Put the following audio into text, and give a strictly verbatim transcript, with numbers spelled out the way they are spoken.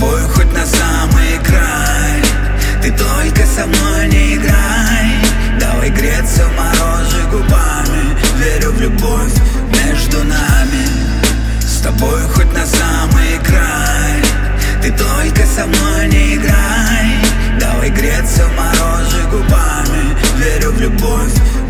тобой хоть на самый край. Ты только со мной не играй. Давай греться в морозе губами. Верю в любовь между нами. С тобой хоть на самый край. Ты только со мной не играй. Давай греться в морозе губами. Верю в любовь